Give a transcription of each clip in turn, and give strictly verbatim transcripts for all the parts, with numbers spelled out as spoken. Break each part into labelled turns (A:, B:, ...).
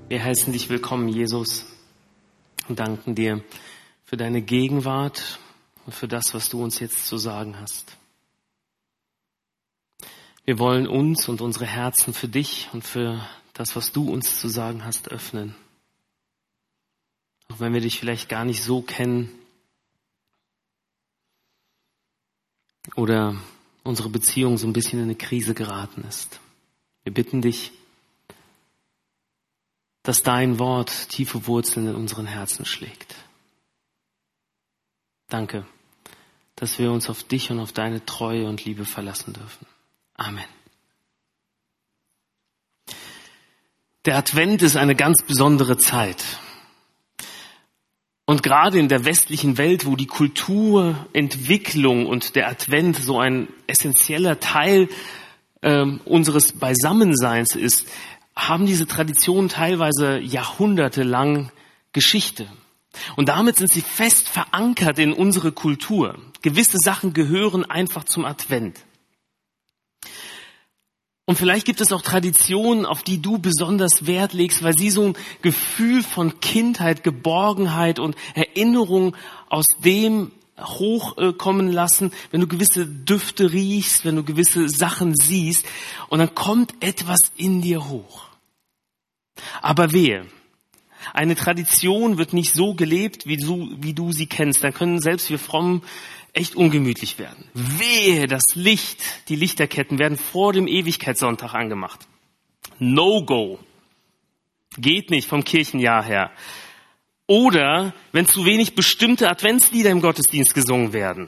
A: Wir heißen dich willkommen, Jesus, und danken dir für deine Gegenwart und für das, was du uns jetzt zu sagen hast. Wir wollen uns und unsere Herzen für dich und für das, was du uns zu sagen hast, öffnen. Auch wenn wir dich vielleicht gar nicht so kennen oder unsere Beziehung so ein bisschen in eine Krise geraten ist. Wir bitten dich, dass dein Wort tiefe Wurzeln in unseren Herzen schlägt. Danke, dass wir uns auf dich und auf deine Treue und Liebe verlassen dürfen. Amen. Der Advent ist eine ganz besondere Zeit. Und gerade in der westlichen Welt, wo die Kulturentwicklung und der Advent so ein essentieller Teil äh, unseres Beisammenseins ist, haben diese Traditionen teilweise jahrhundertelang Geschichte. Und damit sind sie fest verankert in unsere Kultur. Gewisse Sachen gehören einfach zum Advent. Und vielleicht gibt es auch Traditionen, auf die du besonders Wert legst, weil sie so ein Gefühl von Kindheit, Geborgenheit und Erinnerung aus dem hochkommen lassen, wenn du gewisse Düfte riechst, wenn du gewisse Sachen siehst, und dann kommt etwas in dir hoch. Aber wehe, eine Tradition wird nicht so gelebt, wie du, wie du sie kennst. Dann können selbst wir Frommen echt ungemütlich werden. Wehe, das Licht, die Lichterketten werden vor dem Ewigkeitssonntag angemacht. No-go. Geht nicht vom Kirchenjahr her. Oder wenn zu wenig bestimmte Adventslieder im Gottesdienst gesungen werden.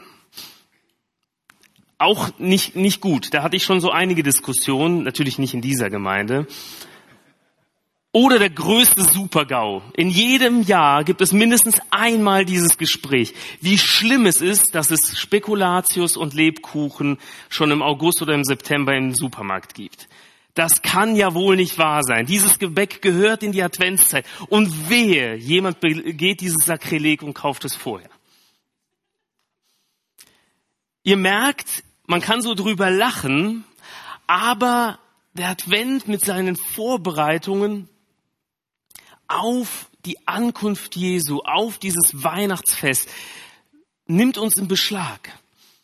A: Auch nicht, nicht gut. Da hatte ich schon so einige Diskussionen, natürlich nicht in dieser Gemeinde. Oder der größte Super-GAU. In jedem Jahr gibt es mindestens einmal dieses Gespräch, wie schlimm es ist, dass es Spekulatius und Lebkuchen schon im August oder im September im Supermarkt gibt. Das kann ja wohl nicht wahr sein. Dieses Gebäck gehört in die Adventszeit. Und wehe, jemand begeht dieses Sakrileg und kauft es vorher. Ihr merkt, man kann so drüber lachen, aber der Advent mit seinen Vorbereitungen auf die Ankunft Jesu, auf dieses Weihnachtsfest, nimmt uns in Beschlag.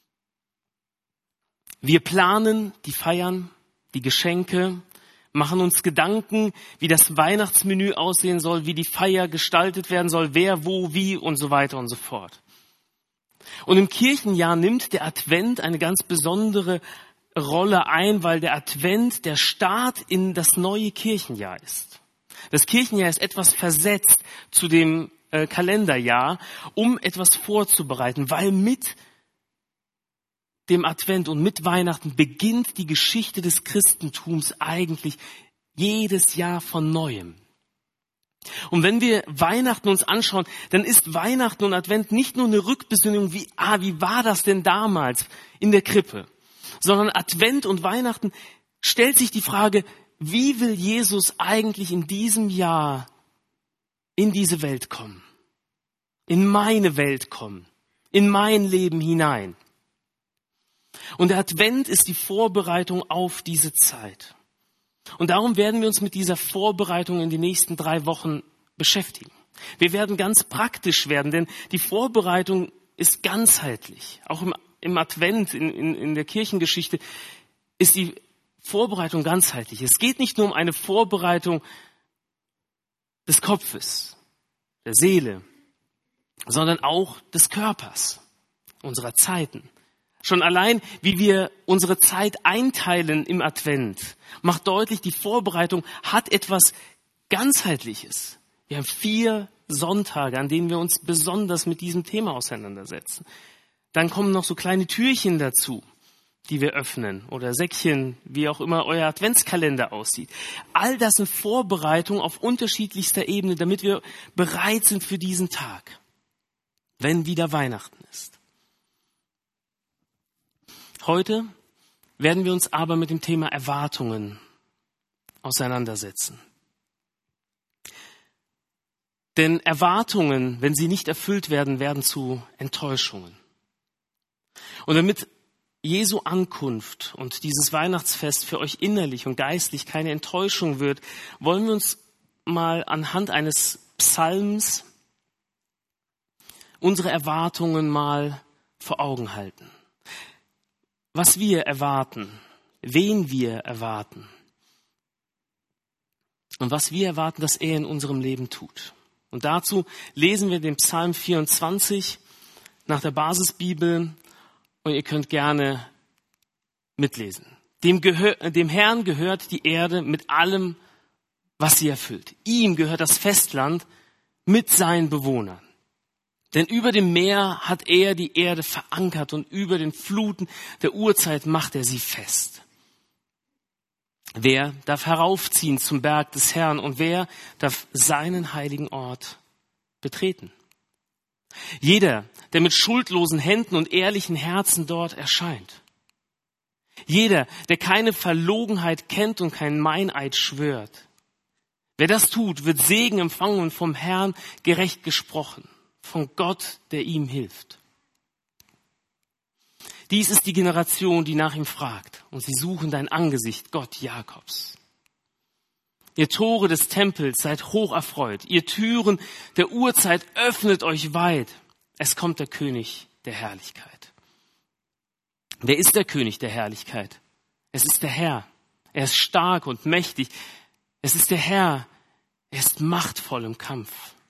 A: Wir planen die Feiern, die Geschenke, machen uns Gedanken, wie das Weihnachtsmenü aussehen soll, wie die Feier gestaltet werden soll, wer, wo, wie und so weiter und so fort. Und im Kirchenjahr nimmt der Advent eine ganz besondere Rolle ein, weil der Advent der Start in das neue Kirchenjahr ist. Das Kirchenjahr ist etwas versetzt zu dem äh, Kalenderjahr, um etwas vorzubereiten, weil mit dem Advent und mit Weihnachten beginnt die Geschichte des Christentums eigentlich jedes Jahr von Neuem. Und wenn wir Weihnachten uns anschauen, dann ist Weihnachten und Advent nicht nur eine Rückbesinnung, wie, ah, wie war das denn damals in der Krippe, sondern Advent und Weihnachten stellt sich die Frage, wie will Jesus eigentlich in diesem Jahr in diese Welt kommen? In meine Welt kommen? In mein Leben hinein? Und der Advent ist die Vorbereitung auf diese Zeit. Und darum werden wir uns mit dieser Vorbereitung in den nächsten drei Wochen beschäftigen. Wir werden ganz praktisch werden, denn die Vorbereitung ist ganzheitlich. Auch im, im Advent, in, in, in der Kirchengeschichte, ist die Vorbereitung ganzheitlich. Es geht nicht nur um eine Vorbereitung des Kopfes, der Seele, sondern auch des Körpers, unserer Zeiten. Schon allein, wie wir unsere Zeit einteilen im Advent, macht deutlich, die Vorbereitung hat etwas Ganzheitliches. Wir haben vier Sonntage, an denen wir uns besonders mit diesem Thema auseinandersetzen. Dann kommen noch so kleine Türchen dazu, die wir öffnen, oder Säckchen, wie auch immer euer Adventskalender aussieht. All das sind Vorbereitungen auf unterschiedlichster Ebene, damit wir bereit sind für diesen Tag, wenn wieder Weihnachten ist. Heute werden wir uns aber mit dem Thema Erwartungen auseinandersetzen. Denn Erwartungen, wenn sie nicht erfüllt werden, werden zu Enttäuschungen. Und damit Jesu Ankunft und dieses Weihnachtsfest für euch innerlich und geistlich keine Enttäuschung wird, wollen wir uns mal anhand eines Psalms unsere Erwartungen mal vor Augen halten. Was wir erwarten, wen wir erwarten und was wir erwarten, dass er in unserem Leben tut. Und dazu lesen wir den Psalm vierundzwanzig nach der Basisbibel und ihr könnt gerne mitlesen. Dem, gehör, dem Herrn gehört die Erde mit allem, was sie erfüllt. Ihm gehört das Festland mit seinen Bewohnern. Denn über dem Meer hat er die Erde verankert und über den Fluten der Urzeit macht er sie fest. Wer darf heraufziehen zum Berg des Herrn und wer darf seinen heiligen Ort betreten? Jeder, der mit schuldlosen Händen und ehrlichen Herzen dort erscheint. Jeder, der keine Verlogenheit kennt und keinen Meineid schwört. Wer das tut, wird Segen empfangen und vom Herrn gerecht gesprochen, von Gott, der ihm hilft. Dies ist die Generation, die nach ihm fragt, und sie suchen dein Angesicht, Gott Jakobs. Ihr Tore des Tempels, seid hoch erfreut. Ihr Türen der Urzeit, öffnet euch weit. Es kommt der König der Herrlichkeit. Wer ist der König der Herrlichkeit? Es ist der Herr. Er ist stark und mächtig. Es ist der Herr. Er ist machtvoll im Kampf.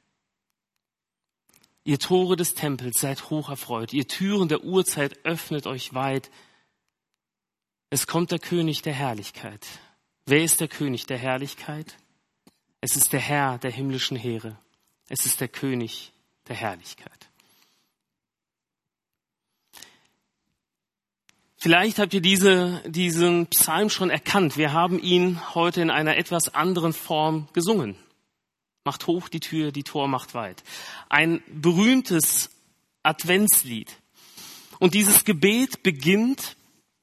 A: Ihr Tore des Tempels, seid hoch erfreut. Ihr Türen der Urzeit, öffnet euch weit. Es kommt der König der Herrlichkeit. Wer ist der König der Herrlichkeit? Es ist der Herr der himmlischen Heere. Es ist der König der Herrlichkeit. Vielleicht habt ihr diese, diesen Psalm schon erkannt. Wir haben ihn heute in einer etwas anderen Form gesungen. Macht hoch die Tür, die Tor macht weit. Ein berühmtes Adventslied. Und dieses Gebet beginnt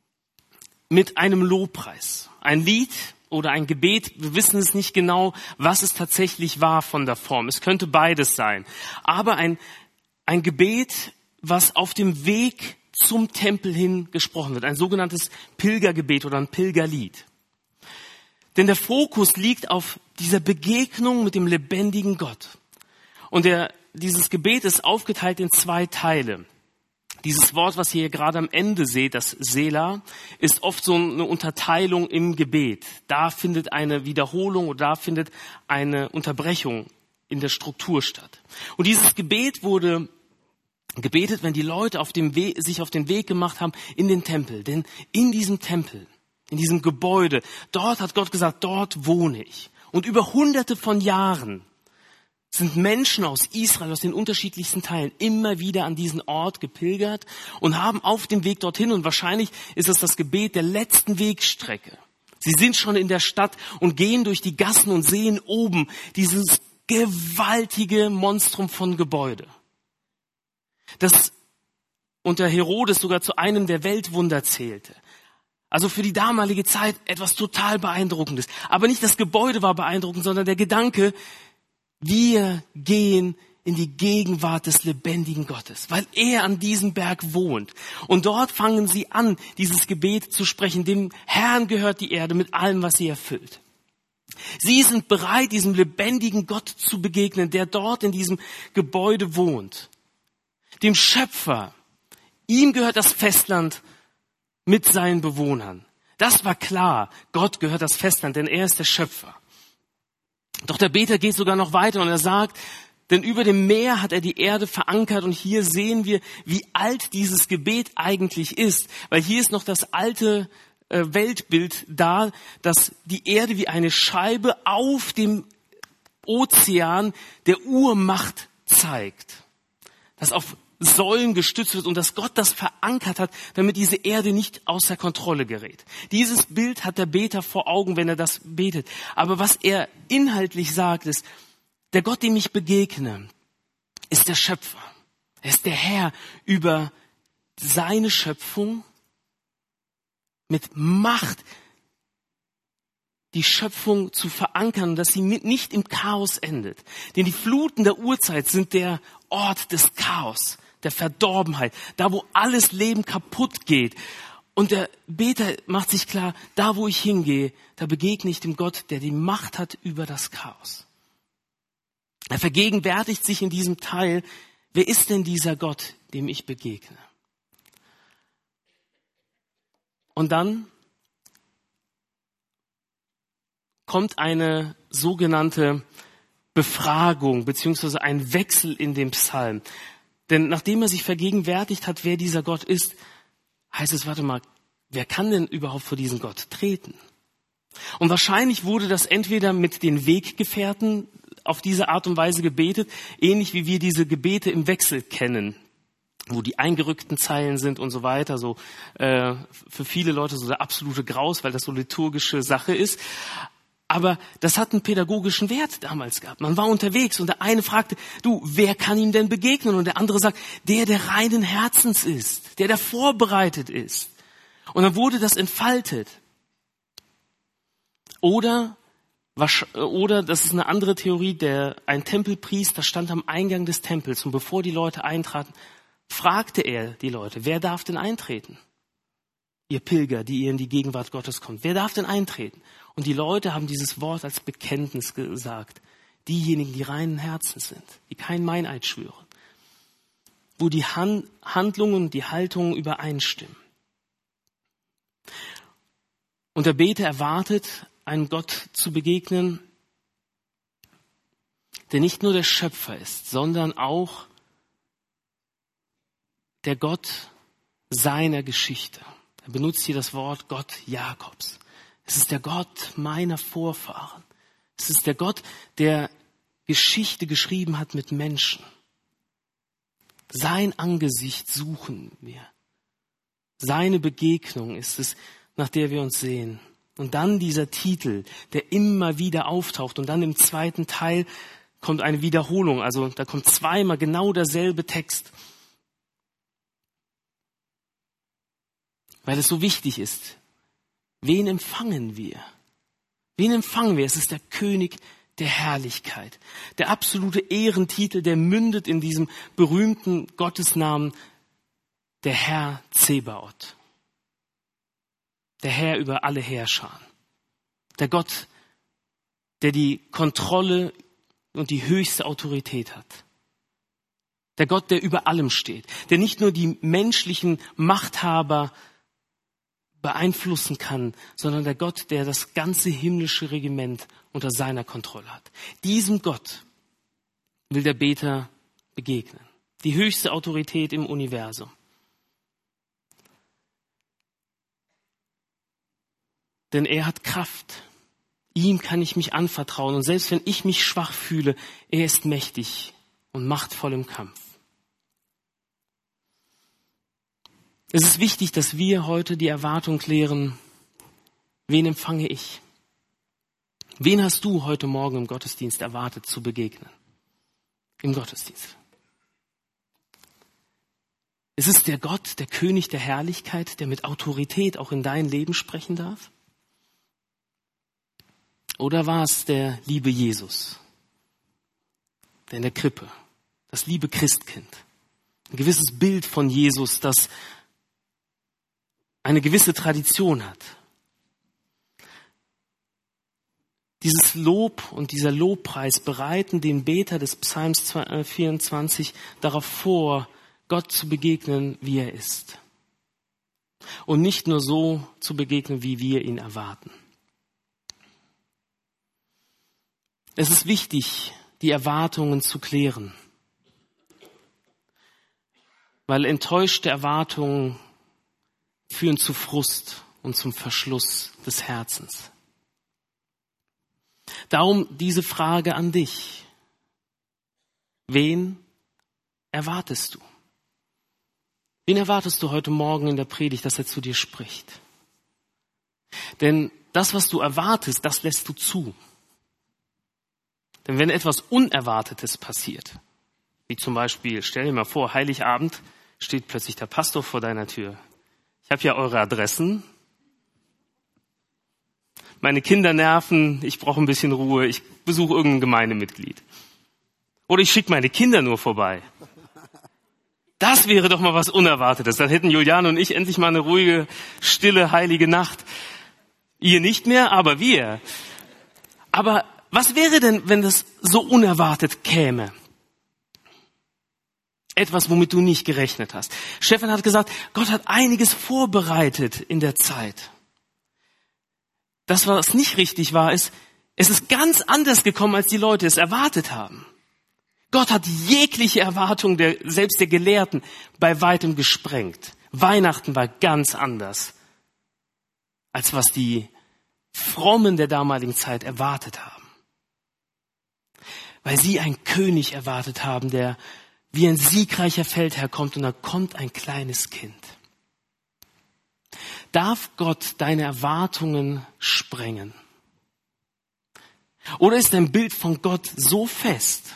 A: mit einem Lobpreis. Ein Lied oder ein Gebet, wir wissen es nicht genau, was es tatsächlich war von der Form. Es könnte beides sein. Aber ein, ein Gebet, was auf dem Weg zum Tempel hin gesprochen wird. Ein sogenanntes Pilgergebet oder ein Pilgerlied. Denn der Fokus liegt auf dieser Begegnung mit dem lebendigen Gott. Und der, dieses Gebet ist aufgeteilt in zwei Teile. Dieses Wort, was ihr hier gerade am Ende seht, das Selah, ist oft so eine Unterteilung im Gebet. Da findet eine Wiederholung oder da findet eine Unterbrechung in der Struktur statt. Und dieses Gebet wurde gebetet, wenn die Leute auf dem Weg, sich auf den Weg gemacht haben in den Tempel. Denn in diesem Tempel, in diesem Gebäude, dort hat Gott gesagt, dort wohne ich. Und über hunderte von Jahren sind Menschen aus Israel, aus den unterschiedlichsten Teilen, immer wieder an diesen Ort gepilgert und haben auf dem Weg dorthin, und wahrscheinlich ist es das Gebet der letzten Wegstrecke. Sie sind schon in der Stadt und gehen durch die Gassen und sehen oben dieses gewaltige Monstrum von Gebäude, das unter Herodes sogar zu einem der Weltwunder zählte. Also für die damalige Zeit etwas total Beeindruckendes. Aber nicht das Gebäude war beeindruckend, sondern der Gedanke, wir gehen in die Gegenwart des lebendigen Gottes, weil er an diesem Berg wohnt. Und dort fangen sie an, dieses Gebet zu sprechen. Dem Herrn gehört die Erde mit allem, was sie erfüllt. Sie sind bereit, diesem lebendigen Gott zu begegnen, der dort in diesem Gebäude wohnt. Dem Schöpfer. Ihm gehört das Festland mit seinen Bewohnern. Das war klar. Gott gehört das Festland, denn er ist der Schöpfer. Doch der Beter geht sogar noch weiter und er sagt, denn über dem Meer hat er die Erde verankert, und hier sehen wir, wie alt dieses Gebet eigentlich ist. Weil hier ist noch das alte äh, Weltbild da, dass die Erde wie eine Scheibe auf dem Ozean der Urmacht zeigt. Das auf Säulen gestützt wird und dass Gott das verankert hat, damit diese Erde nicht außer Kontrolle gerät. Dieses Bild hat der Beter vor Augen, wenn er das betet. Aber was er inhaltlich sagt, ist, der Gott, dem ich begegne, ist der Schöpfer. Er ist der Herr über seine Schöpfung mit Macht, die Schöpfung zu verankern, dass sie nicht im Chaos endet. Denn die Fluten der Urzeit sind der Ort des Chaos, der Verdorbenheit, da wo alles Leben kaputt geht. Und der Beter macht sich klar, da wo ich hingehe, da begegne ich dem Gott, der die Macht hat über das Chaos. Er vergegenwärtigt sich in diesem Teil, wer ist denn dieser Gott, dem ich begegne? Und dann kommt eine sogenannte Befragung beziehungsweise ein Wechsel in dem Psalm. Denn nachdem er sich vergegenwärtigt hat, wer dieser Gott ist, heißt es, warte mal, wer kann denn überhaupt vor diesen Gott treten? Und wahrscheinlich wurde das entweder mit den Weggefährten auf diese Art und Weise gebetet, ähnlich wie wir diese Gebete im Wechsel kennen, wo die eingerückten Zeilen sind und so weiter, so äh, für viele Leute so der absolute Graus, weil das so liturgische Sache ist. Aber das hat einen pädagogischen Wert damals gehabt. Man war unterwegs und der eine fragte, du, wer kann ihm denn begegnen? Und der andere sagt, der, der reinen Herzens ist, der, der vorbereitet ist. Und dann wurde das entfaltet. Oder, oder das ist eine andere Theorie, der, ein Tempelpriester stand am Eingang des Tempels und bevor die Leute eintraten, fragte er die Leute, wer darf denn eintreten? Ihr Pilger, die ihr in die Gegenwart Gottes kommt, wer darf denn eintreten? Und die Leute haben dieses Wort als Bekenntnis gesagt. Diejenigen, die reinen Herzens sind, die kein Meineid schwören, wo die Han- Handlungen und die Haltungen übereinstimmen. Und der Beter erwartet, einem Gott zu begegnen, der nicht nur der Schöpfer ist, sondern auch der Gott seiner Geschichte. Er benutzt hier das Wort Gott Jakobs. Es ist der Gott meiner Vorfahren. Es ist der Gott, der Geschichte geschrieben hat mit Menschen. Sein Angesicht suchen wir. Seine Begegnung ist es, nach der wir uns sehen. Und dann dieser Titel, der immer wieder auftaucht. Und dann im zweiten Teil kommt eine Wiederholung. Also da kommt zweimal genau derselbe Text. Weil es so wichtig ist. Wen empfangen wir? Wen empfangen wir? Es ist der König der Herrlichkeit. Der absolute Ehrentitel, der mündet in diesem berühmten Gottesnamen, der Herr Zebaoth. Der Herr über alle Herrscher. Der Gott, der die Kontrolle und die höchste Autorität hat. Der Gott, der über allem steht. Der nicht nur die menschlichen Machthaber beeinflussen kann, sondern der Gott, der das ganze himmlische Regiment unter seiner Kontrolle hat. Diesem Gott will der Beter begegnen. Die höchste Autorität im Universum. Denn er hat Kraft. Ihm kann ich mich anvertrauen. Und selbst wenn ich mich schwach fühle, er ist mächtig und machtvoll im Kampf. Es ist wichtig, dass wir heute die Erwartung klären, wen empfange ich? Wen hast du heute Morgen im Gottesdienst erwartet zu begegnen? Im Gottesdienst. Ist es der Gott, der König der Herrlichkeit, der mit Autorität auch in dein Leben sprechen darf? Oder war es der liebe Jesus, der in der Krippe, das liebe Christkind, ein gewisses Bild von Jesus, das eine gewisse Tradition hat. Dieses Lob und dieser Lobpreis bereiten den Beter des Psalms vierundzwanzig darauf vor, Gott zu begegnen, wie er ist. Und nicht nur so zu begegnen, wie wir ihn erwarten. Es ist wichtig, die Erwartungen zu klären. Weil enttäuschte Erwartungen führen zu Frust und zum Verschluss des Herzens. Darum diese Frage an dich. Wen erwartest du? Wen erwartest du heute Morgen in der Predigt, dass er zu dir spricht? Denn das, was du erwartest, das lässt du zu. Denn wenn etwas Unerwartetes passiert, wie zum Beispiel, stell dir mal vor, Heiligabend steht plötzlich der Pastor vor deiner Tür. Ich habe ja eure Adressen. Meine Kinder nerven, ich brauche ein bisschen Ruhe, ich besuche irgendein Gemeindemitglied. Oder ich schicke meine Kinder nur vorbei. Das wäre doch mal was Unerwartetes. Dann hätten Juliane und ich endlich mal eine ruhige, stille, heilige Nacht. Ihr nicht mehr, aber wir. Aber Was wäre denn, wenn das so unerwartet käme? Etwas, womit du nicht gerechnet hast. Stefan hat gesagt, Gott hat einiges vorbereitet in der Zeit. Das, was nicht richtig war, ist, es ist ganz anders gekommen, als die Leute es erwartet haben. Gott hat jegliche Erwartung der, selbst der Gelehrten, bei weitem gesprengt. Weihnachten war ganz anders, als was die Frommen der damaligen Zeit erwartet haben. Weil sie einen König erwartet haben, der wie ein siegreicher Feldherr kommt, und da kommt ein kleines Kind. Darf Gott deine Erwartungen sprengen? Oder ist dein Bild von Gott so fest,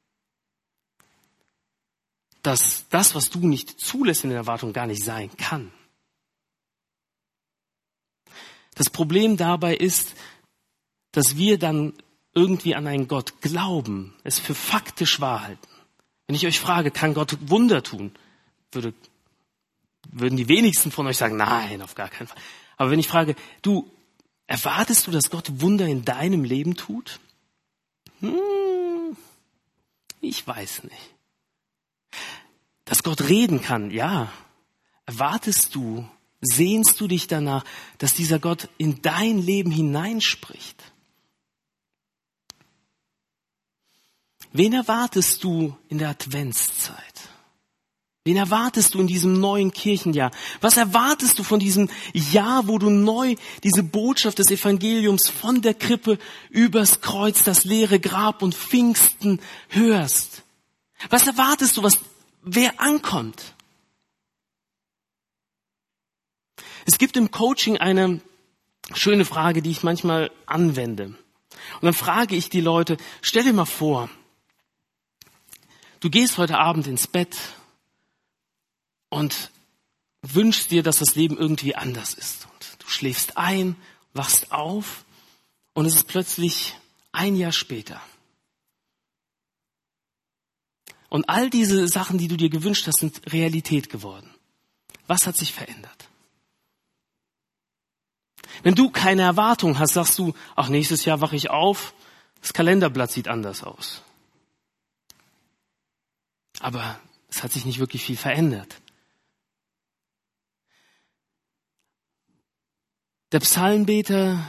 A: dass das, was du nicht zulässt in der Erwartung, gar nicht sein kann? Das Problem dabei ist, dass wir dann irgendwie an einen Gott glauben, es für faktisch wahr halten. Wenn ich euch frage, kann Gott Wunder tun, würde, würden die wenigsten von euch sagen, nein, auf gar keinen Fall. Aber wenn ich frage, du, erwartest du, dass Gott Wunder in deinem Leben tut? Hm, ich weiß nicht. Dass Gott reden kann, ja. Erwartest du, sehnst du dich danach, dass dieser Gott in dein Leben hineinspricht? Wen erwartest du in der Adventszeit? Wen erwartest du in diesem neuen Kirchenjahr? Was erwartest du von diesem Jahr, wo du neu diese Botschaft des Evangeliums von der Krippe übers Kreuz, das leere Grab und Pfingsten hörst? Was erwartest du, was, wer ankommt? Es gibt im Coaching eine schöne Frage, die ich manchmal anwende. Und dann frage ich die Leute, stell dir mal vor, du gehst heute Abend ins Bett und wünschst dir, dass das Leben irgendwie anders ist. Und du schläfst ein, wachst auf und es ist plötzlich ein Jahr später. Und all diese Sachen, die du dir gewünscht hast, sind Realität geworden. Was hat sich verändert? Wenn du keine Erwartung hast, sagst du, ach, nächstes Jahr wache ich auf, das Kalenderblatt sieht anders aus. Aber es hat sich nicht wirklich viel verändert. Der Psalmbeter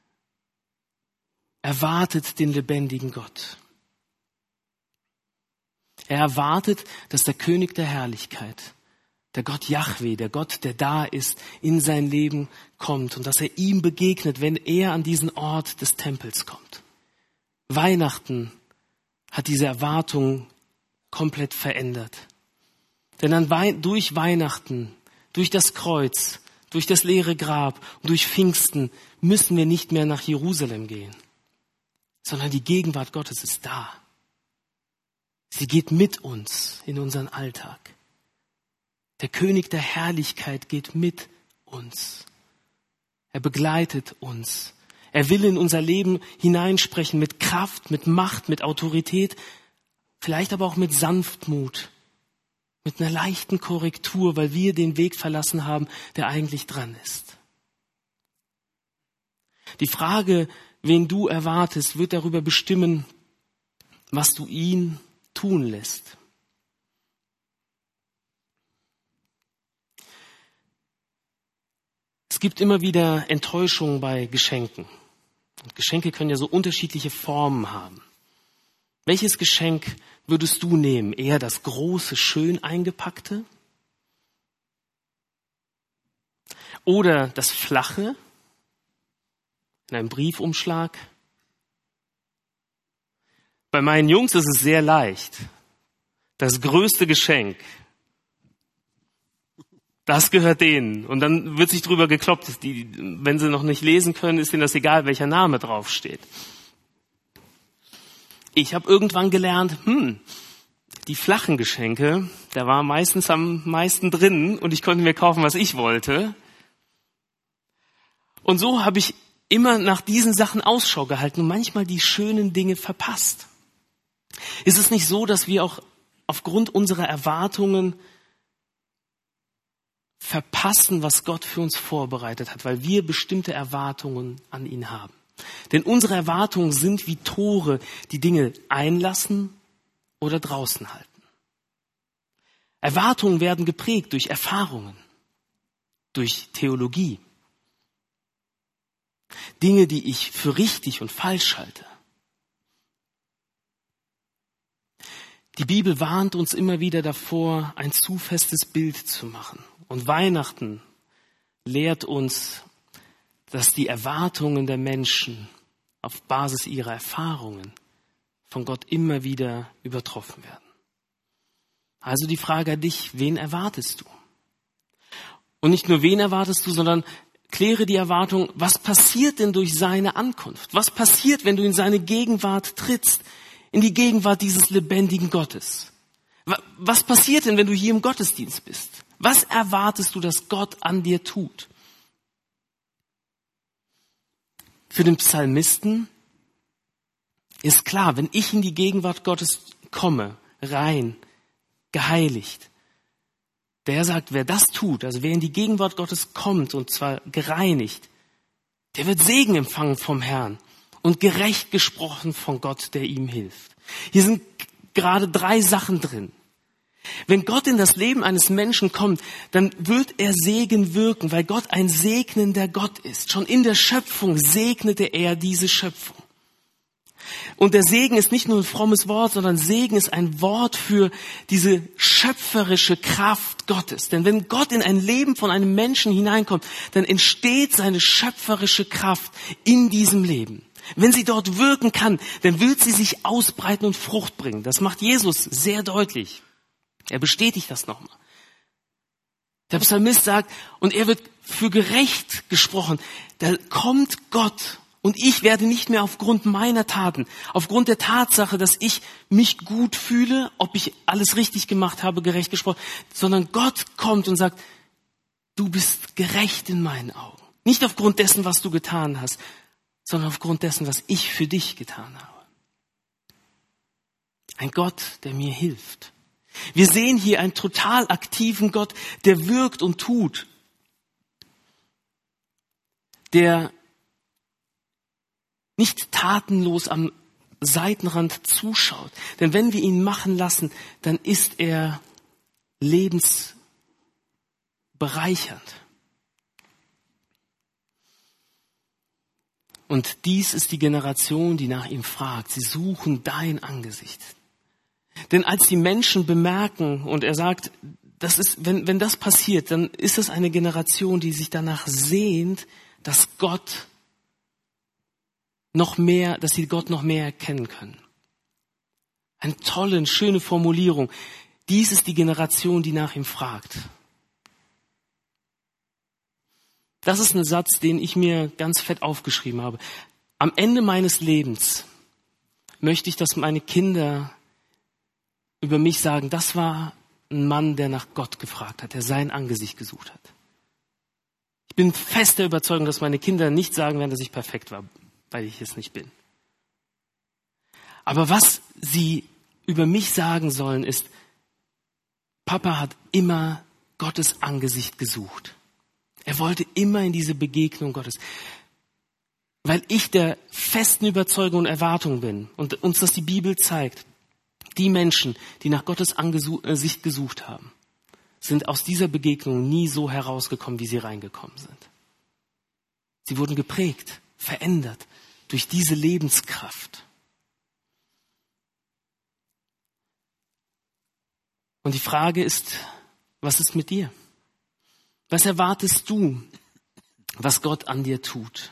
A: erwartet den lebendigen Gott. Er erwartet, dass der König der Herrlichkeit, der Gott Jahwe, der Gott, der da ist, in sein Leben kommt und dass er ihm begegnet, wenn er an diesen Ort des Tempels kommt. Weihnachten hat diese Erwartung komplett verändert. Denn an Wei- durch Weihnachten, durch das Kreuz, durch das leere Grab und durch Pfingsten müssen wir nicht mehr nach Jerusalem gehen, sondern die Gegenwart Gottes ist da. Sie geht mit uns in unseren Alltag. Der König der Herrlichkeit geht mit uns. Er begleitet uns. Er will in unser Leben hineinsprechen mit Kraft, mit Macht, mit Autorität, vielleicht aber auch mit Sanftmut, mit einer leichten Korrektur, weil wir den Weg verlassen haben, der eigentlich dran ist. Die Frage, wen du erwartest, wird darüber bestimmen, was du ihn tun lässt. Es gibt immer wieder Enttäuschungen bei Geschenken. Und Geschenke können ja so unterschiedliche Formen haben. Welches Geschenk würdest du nehmen? Eher das große, schön eingepackte? Oder das flache in einem Briefumschlag? Bei meinen Jungs ist es sehr leicht. Das größte Geschenk, das gehört denen. Und dann wird sich drüber gekloppt. Die, wenn sie noch nicht lesen können, ist ihnen das egal, welcher Name draufsteht. Ich habe irgendwann gelernt, hm, die flachen Geschenke, da war meistens am meisten drin und ich konnte mir kaufen, was ich wollte. Und so habe ich immer nach diesen Sachen Ausschau gehalten und manchmal die schönen Dinge verpasst. Ist es nicht so, dass wir auch aufgrund unserer Erwartungen verpassen, was Gott für uns vorbereitet hat, weil wir bestimmte Erwartungen an ihn haben? Denn unsere Erwartungen sind wie Tore, die Dinge einlassen oder draußen halten. Erwartungen werden geprägt durch Erfahrungen, durch Theologie. Dinge, die ich für richtig und falsch halte. Die Bibel warnt uns immer wieder davor, ein zu festes Bild zu machen. Und Weihnachten lehrt uns, dass die Erwartungen der Menschen auf Basis ihrer Erfahrungen von Gott immer wieder übertroffen werden. Also die Frage an dich, wen erwartest du? Und nicht nur wen erwartest du, sondern kläre die Erwartung, was passiert denn durch seine Ankunft? Was passiert, wenn du in seine Gegenwart trittst, in die Gegenwart dieses lebendigen Gottes? Was passiert denn, wenn du hier im Gottesdienst bist? Was erwartest du, dass Gott an dir tut? Für den Psalmisten ist klar, wenn ich in die Gegenwart Gottes komme, rein, geheiligt, der sagt, wer das tut, also wer in die Gegenwart Gottes kommt und zwar gereinigt, der wird Segen empfangen vom Herrn und gerecht gesprochen von Gott, der ihm hilft. Hier sind gerade drei Sachen drin. Wenn Gott in das Leben eines Menschen kommt, dann wird er Segen wirken, weil Gott ein segnender Gott ist. Schon in der Schöpfung segnete er diese Schöpfung. Und der Segen ist nicht nur ein frommes Wort, sondern Segen ist ein Wort für diese schöpferische Kraft Gottes. Denn wenn Gott in ein Leben von einem Menschen hineinkommt, dann entsteht seine schöpferische Kraft in diesem Leben. Wenn sie dort wirken kann, dann wird sie sich ausbreiten und Frucht bringen. Das macht Jesus sehr deutlich. Er bestätigt das nochmal. Der Psalmist sagt, und er wird für gerecht gesprochen. Da kommt Gott und ich werde nicht mehr aufgrund meiner Taten, aufgrund der Tatsache, dass ich mich gut fühle, ob ich alles richtig gemacht habe, gerecht gesprochen, sondern Gott kommt und sagt, du bist gerecht in meinen Augen. Nicht aufgrund dessen, was du getan hast, sondern aufgrund dessen, was ich für dich getan habe. Ein Gott, der mir hilft. Wir sehen hier einen total aktiven Gott, der wirkt und tut, der nicht tatenlos am Seitenrand zuschaut. Denn wenn wir ihn machen lassen, dann ist er lebensbereichernd. Und dies ist die Generation, die nach ihm fragt. Sie suchen dein Angesicht. Denn als die Menschen bemerken, und er sagt, das ist, wenn, wenn das passiert, dann ist es eine Generation, die sich danach sehnt, dass Gott noch mehr, dass sie Gott noch mehr erkennen können. Eine tolle, schöne Formulierung. Dies ist die Generation, die nach ihm fragt. Das ist ein Satz, den ich mir ganz fett aufgeschrieben habe. Am Ende meines Lebens möchte ich, dass meine Kinder über mich sagen, das war ein Mann, der nach Gott gefragt hat, der sein Angesicht gesucht hat. Ich bin fest der Überzeugung, dass meine Kinder nicht sagen werden, dass ich perfekt war, weil ich es nicht bin. Aber was sie über mich sagen sollen, ist, Papa hat immer Gottes Angesicht gesucht. Er wollte immer in diese Begegnung Gottes. Weil ich der festen Überzeugung und Erwartung bin und uns das die Bibel zeigt, die Menschen, die nach Gottes Angesicht gesucht haben, sind aus dieser Begegnung nie so herausgekommen, wie sie reingekommen sind. Sie wurden geprägt, verändert durch diese Lebenskraft. Und die Frage ist, was ist mit dir? Was erwartest du, was Gott an dir tut?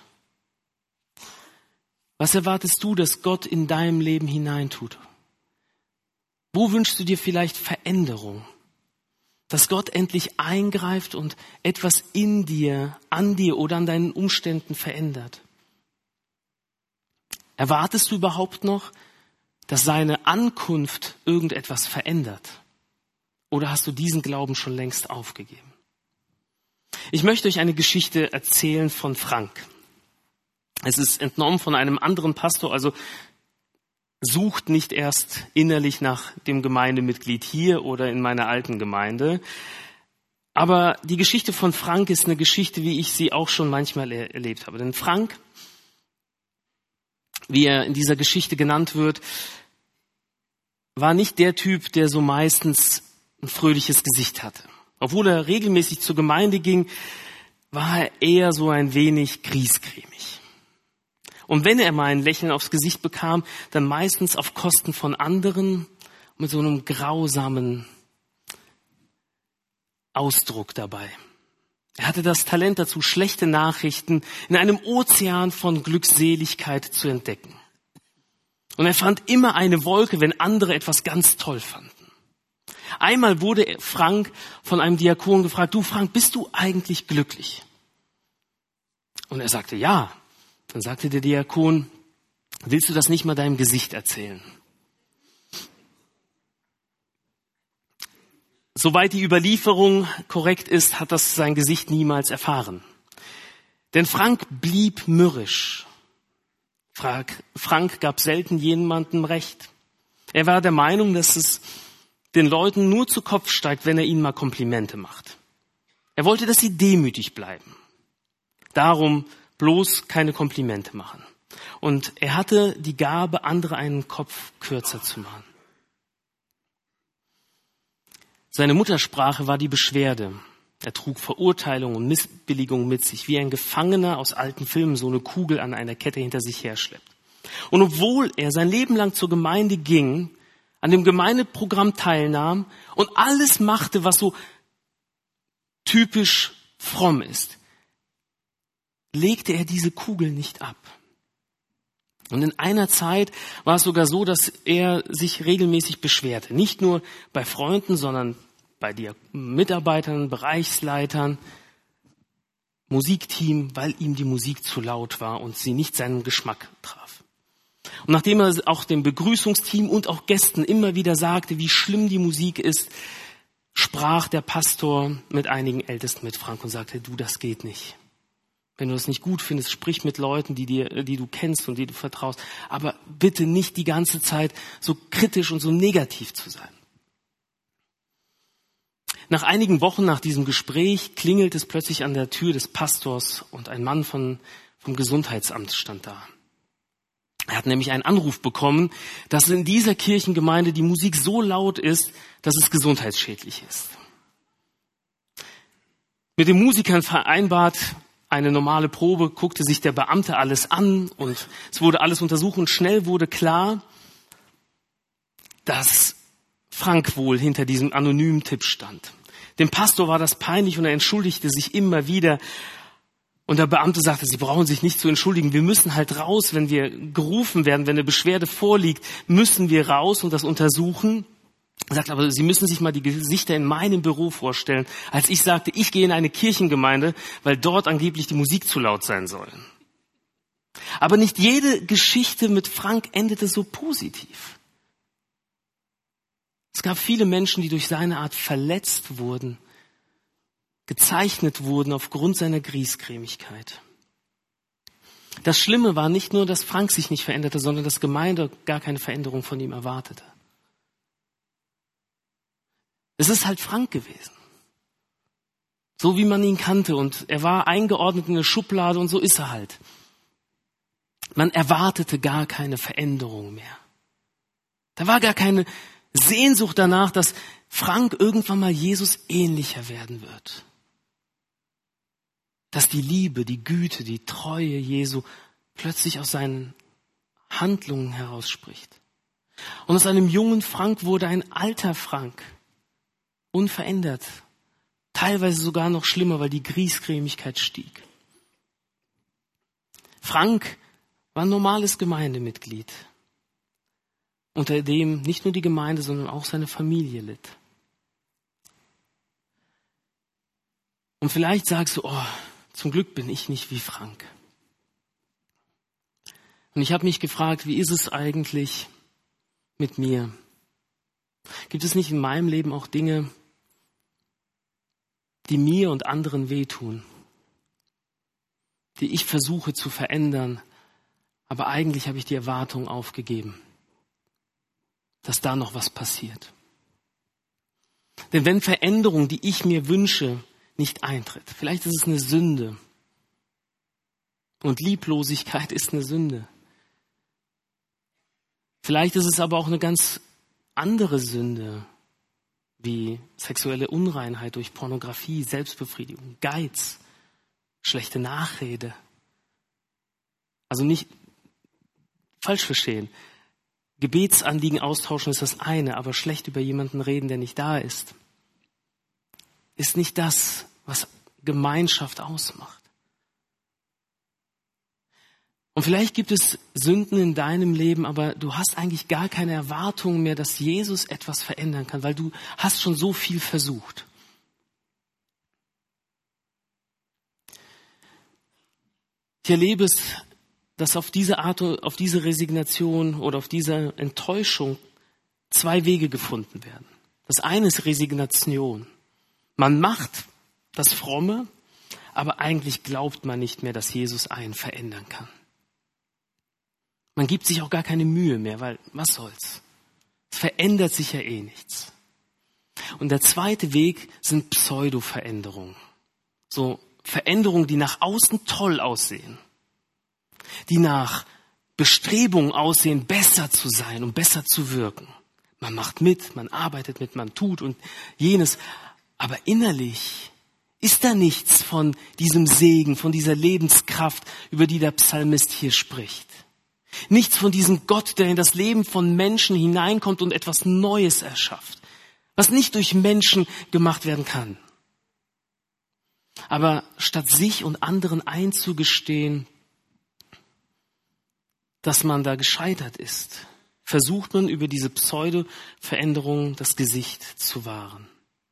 A: Was erwartest du, dass Gott in deinem Leben hineintut? Wo wünschst du dir vielleicht Veränderung? Dass Gott endlich eingreift und etwas in dir, an dir oder an deinen Umständen verändert? Erwartest du überhaupt noch, dass seine Ankunft irgendetwas verändert? Oder hast du diesen Glauben schon längst aufgegeben? Ich möchte euch eine Geschichte erzählen von Frank. Es ist entnommen von einem anderen Pastor, also sucht nicht erst innerlich nach dem Gemeindemitglied hier oder in meiner alten Gemeinde. Aber die Geschichte von Frank ist eine Geschichte, wie ich sie auch schon manchmal er- erlebt habe. Denn Frank wie er in dieser Geschichte genannt wird, war nicht der Typ, der so meistens ein fröhliches Gesicht hatte. Obwohl er regelmäßig zur Gemeinde ging, war er eher so ein wenig griesgrämig. Und wenn er mal ein Lächeln aufs Gesicht bekam, dann meistens auf Kosten von anderen, mit so einem grausamen Ausdruck dabei. Er hatte das Talent dazu, schlechte Nachrichten in einem Ozean von Glückseligkeit zu entdecken. Und er fand immer eine Wolke, wenn andere etwas ganz toll fanden. Einmal wurde Frank von einem Diakon gefragt, du Frank, bist du eigentlich glücklich? Und er sagte, ja. Dann sagte der Diakon, willst du das nicht mal deinem Gesicht erzählen? Soweit die Überlieferung korrekt ist, hat das sein Gesicht niemals erfahren. Denn Frank blieb mürrisch. Frank, Frank gab selten jemandem recht. Er war der Meinung, dass es den Leuten nur zu Kopf steigt, wenn er ihnen mal Komplimente macht. Er wollte, dass sie demütig bleiben. Darum bloß keine Komplimente machen. Und er hatte die Gabe, andere einen Kopf kürzer zu machen. Seine Muttersprache war die Beschwerde. Er trug Verurteilung und Missbilligung mit sich, wie ein Gefangener aus alten Filmen so eine Kugel an einer Kette hinter sich herschleppt. Und obwohl er sein Leben lang zur Gemeinde ging, an dem Gemeindeprogramm teilnahm und alles machte, was so typisch fromm ist, legte er diese Kugel nicht ab. Und in einer Zeit war es sogar so, dass er sich regelmäßig beschwerte. Nicht nur bei Freunden, sondern bei den Mitarbeitern, Bereichsleitern, Musikteam, weil ihm die Musik zu laut war und sie nicht seinen Geschmack traf. Und nachdem er auch dem Begrüßungsteam und auch Gästen immer wieder sagte, wie schlimm die Musik ist, sprach der Pastor mit einigen Ältesten mit Frank und sagte, du, das geht nicht. Wenn du das nicht gut findest, sprich mit Leuten, die dir, die du kennst und die du vertraust. Aber bitte nicht die ganze Zeit so kritisch und so negativ zu sein. Nach einigen Wochen nach diesem Gespräch klingelt es plötzlich an der Tür des Pastors und ein Mann von, vom Gesundheitsamt stand da. Er hat nämlich einen Anruf bekommen, dass in dieser Kirchengemeinde die Musik so laut ist, dass es gesundheitsschädlich ist. Mit den Musikern vereinbart, eine normale Probe, guckte sich der Beamte alles an und es wurde alles untersucht und schnell wurde klar, dass Frank wohl hinter diesem anonymen Tipp stand. Dem Pastor war das peinlich und er entschuldigte sich immer wieder. Und der Beamte sagte, Sie brauchen sich nicht zu entschuldigen. Wir müssen halt raus, wenn wir gerufen werden, wenn eine Beschwerde vorliegt, müssen wir raus und das untersuchen. Er sagt, aber Sie müssen sich mal die Gesichter in meinem Büro vorstellen, als ich sagte, ich gehe in eine Kirchengemeinde, weil dort angeblich die Musik zu laut sein soll. Aber nicht jede Geschichte mit Frank endete so positiv. Es gab viele Menschen, die durch seine Art verletzt wurden, gezeichnet wurden aufgrund seiner Griesgrämigkeit. Das Schlimme war nicht nur, dass Frank sich nicht veränderte, sondern dass Gemeinde gar keine Veränderung von ihm erwartete. Es ist halt Frank gewesen. So wie man ihn kannte und er war eingeordnet in eine Schublade und so ist er halt. Man erwartete gar keine Veränderung mehr. Da war gar keine Sehnsucht danach, dass Frank irgendwann mal Jesus ähnlicher werden wird. Dass die Liebe, die Güte, die Treue Jesu plötzlich aus seinen Handlungen herausspricht. Und aus einem jungen Frank wurde ein alter Frank. Unverändert. Teilweise sogar noch schlimmer, weil die Griesgrämigkeit stieg. Frank war ein normales Gemeindemitglied, unter dem nicht nur die Gemeinde, sondern auch seine Familie litt. Und vielleicht sagst du, oh, zum Glück bin ich nicht wie Frank. Und ich habe mich gefragt, wie ist es eigentlich mit mir? Gibt es nicht in meinem Leben auch Dinge, die mir und anderen wehtun, die ich versuche zu verändern, aber eigentlich habe ich die Erwartung aufgegeben, dass da noch was passiert. Denn wenn Veränderung, die ich mir wünsche, nicht eintritt, vielleicht ist es eine Sünde und Lieblosigkeit ist eine Sünde, Vielleicht ist es aber auch eine ganz andere Sünde, wie sexuelle Unreinheit durch Pornografie, Selbstbefriedigung, Geiz, schlechte Nachrede. Also nicht falsch verstehen. Gebetsanliegen austauschen ist das eine, aber schlecht über jemanden reden, der nicht da ist, ist nicht das, was Gemeinschaft ausmacht. Und vielleicht gibt es Sünden in deinem Leben, aber du hast eigentlich gar keine Erwartung mehr, dass Jesus etwas verändern kann, weil du hast schon so viel versucht. Ich erlebe es, dass auf diese Art, auf diese Resignation oder auf diese Enttäuschung zwei Wege gefunden werden. Das eine ist Resignation. Man macht das Fromme, aber eigentlich glaubt man nicht mehr, dass Jesus einen verändern kann. Man gibt sich auch gar keine Mühe mehr, weil was soll's? Es verändert sich ja eh nichts. Und der zweite Weg sind Pseudo-Veränderungen. So Veränderungen, die nach außen toll aussehen. Die nach Bestrebungen aussehen, besser zu sein und besser zu wirken. Man macht mit, man arbeitet mit, man tut und jenes. Aber innerlich ist da nichts von diesem Segen, von dieser Lebenskraft, über die der Psalmist hier spricht. Nichts von diesem Gott, der in das Leben von Menschen hineinkommt und etwas Neues erschafft, was nicht durch Menschen gemacht werden kann. Aber statt sich und anderen einzugestehen, dass man da gescheitert ist, versucht man über diese Pseudo-Veränderung das Gesicht zu wahren.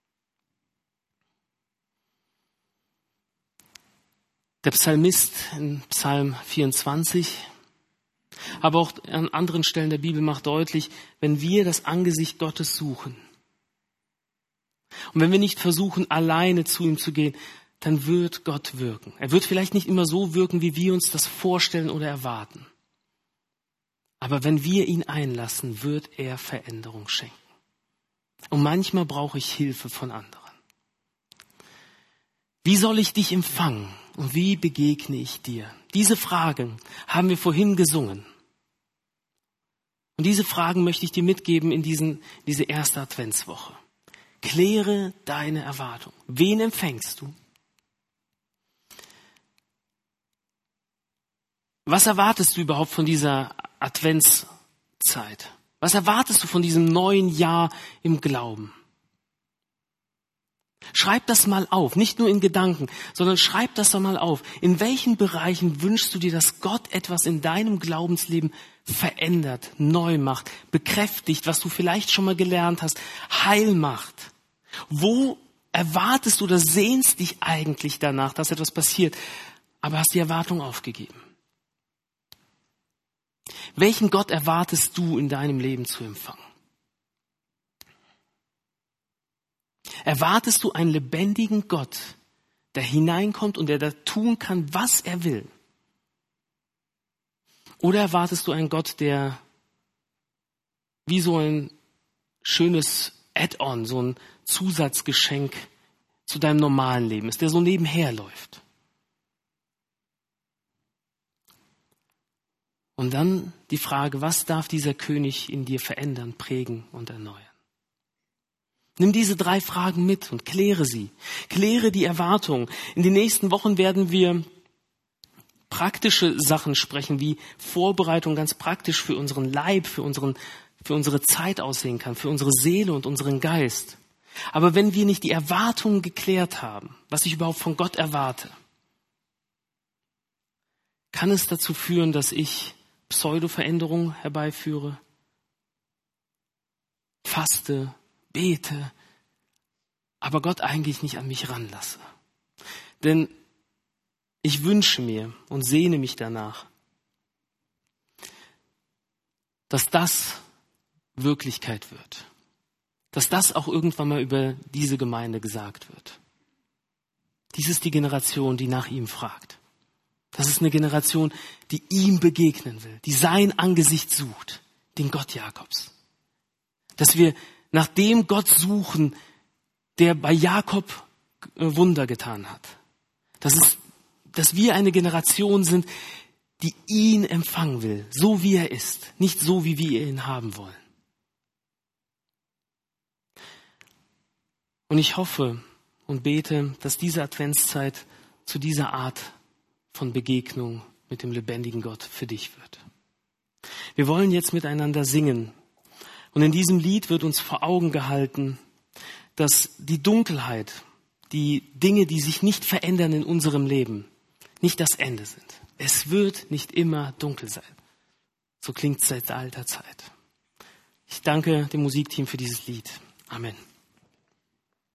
A: Der Psalmist in Psalm vierundzwanzig, aber auch an anderen Stellen der Bibel macht deutlich, wenn wir das Angesicht Gottes suchen und wenn wir nicht versuchen, alleine zu ihm zu gehen, dann wird Gott wirken. Er wird vielleicht nicht immer so wirken, wie wir uns das vorstellen oder erwarten. Aber wenn wir ihn einlassen, wird er Veränderung schenken. Und manchmal brauche ich Hilfe von anderen. Wie soll ich dich empfangen und wie begegne ich dir? Diese Fragen haben wir vorhin gesungen. Und diese Fragen möchte ich dir mitgeben in diesen, diese erste Adventswoche. Kläre deine Erwartung. Wen empfängst du? Was erwartest du überhaupt von dieser Adventszeit? Was erwartest du von diesem neuen Jahr im Glauben? Schreib das mal auf, nicht nur in Gedanken, sondern schreib das doch mal auf. In welchen Bereichen wünschst du dir, dass Gott etwas in deinem Glaubensleben verändert, neu macht, bekräftigt, was du vielleicht schon mal gelernt hast, heil macht? Wo erwartest du oder sehnst dich eigentlich danach, dass etwas passiert, aber hast die Erwartung aufgegeben? Welchen Gott erwartest du in deinem Leben zu empfangen? Erwartest du einen lebendigen Gott, der hineinkommt und der da tun kann, was er will? Oder erwartest du einen Gott, der wie so ein schönes Add-on, so ein Zusatzgeschenk zu deinem normalen Leben ist, der so nebenher läuft? Und dann die Frage, was darf dieser König in dir verändern, prägen und erneuern? Nimm diese drei Fragen mit und kläre sie. Kläre die Erwartungen. In den nächsten Wochen werden wir praktische Sachen sprechen, wie Vorbereitung ganz praktisch für unseren Leib, für unseren, für unsere Zeit aussehen kann, für unsere Seele und unseren Geist. Aber wenn wir nicht die Erwartungen geklärt haben, was ich überhaupt von Gott erwarte, kann es dazu führen, dass ich Pseudo-Veränderungen herbeiführe, faste, bete, aber Gott eigentlich nicht an mich ranlasse. Denn ich wünsche mir und sehne mich danach, dass das Wirklichkeit wird. Dass das auch irgendwann mal über diese Gemeinde gesagt wird. Dies ist die Generation, die nach ihm fragt. Das ist eine Generation, die ihm begegnen will, die sein Angesicht sucht, den Gott Jakobs. Dass wir nach dem Gott suchen, der bei Jakob Wunder getan hat. Das ist, dass wir eine Generation sind, die ihn empfangen will, so wie er ist, nicht so, wie wir ihn haben wollen. Und ich hoffe und bete, dass diese Adventszeit zu dieser Art von Begegnung mit dem lebendigen Gott für dich wird. Wir wollen jetzt miteinander singen. Und in diesem Lied wird uns vor Augen gehalten, dass die Dunkelheit, die Dinge, die sich nicht verändern in unserem Leben, nicht das Ende sind. Es wird nicht immer dunkel sein. So klingt es seit alter Zeit. Ich danke dem Musikteam für dieses Lied. Amen.